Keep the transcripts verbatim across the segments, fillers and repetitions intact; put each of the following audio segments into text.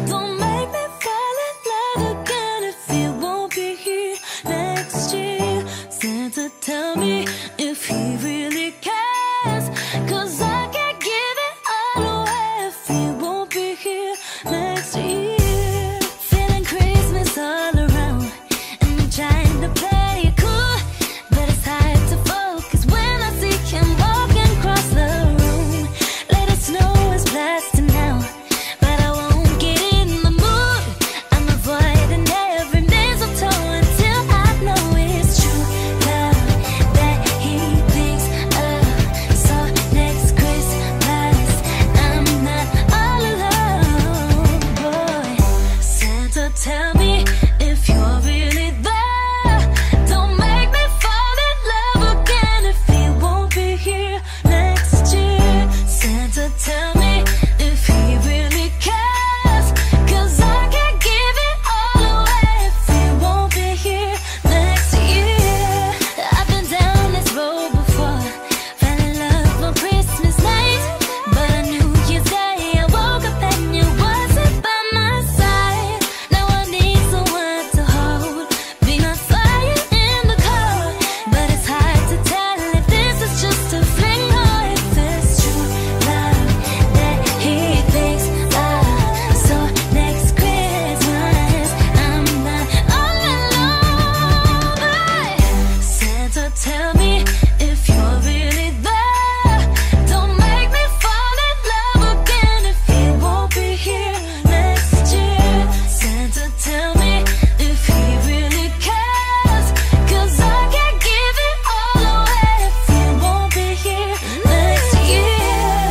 Don't make me fall in love again if he won't be here next year. Santa, tell me if he really cares, 'cause I can't give it all away if he won't be here next year. Feeling Christmas all around, and I'm trying to play it cool, but it's hard to focus when I see him walking across the room. Let it snow is blasting now, but I won't get in the mood. I'm avoiding every mistletoe until I know it's true love that he thinks of. So next Christmas I'm not all alone, boy. Santa, tell me if you're really there. Don't make me fall in love again if he won't be here next year. Santa, tell me if he really cares, 'cause I can't give it all away if he won't be here next year. I've been down this road before, fell in love on Christmas night, but on New Year's Day I woke up and you wasn't by my side. Now I need someone to hold, be my fire in the cold, but it's hard to tell if this is just a fling or if it's true love that he thinks of. So next Christmas I'm not all alone, but Santa, tell me if you're really there. Don't make me fall in love again if he won't be here next year. Santa, tell me if he really cares, 'cause I can't give it all away if he won't be here next year.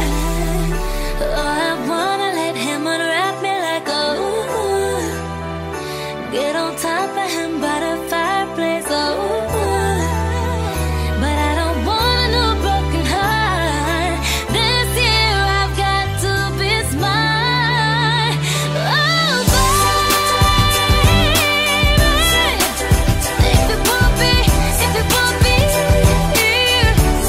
Oh, I wanna let him unwrap me like a ooh, get on top of him by the fireplace, oh, but I don't want no broken heart. This year I've got to be smart. Oh, baby, if it won't be, if it won't be here,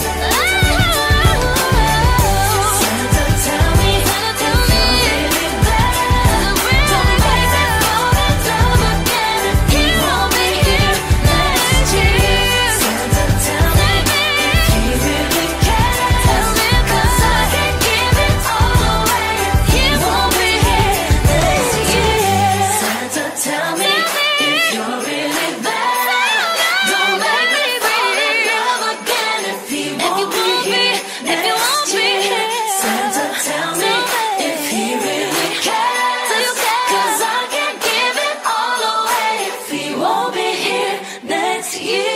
oh, Santa, tell me, Santa, tell me, don't make me fall in love again if he won't be here next year. Santa, tell me if he really cares, tell me, 'cause I can't give it all away if he won't be here next year. Santa, tell me if you're really there. Don't make me fall in love again if he won't be here next year. Santa, tell me if he really cares, 'cause I can't give it all away if he won't be here next year.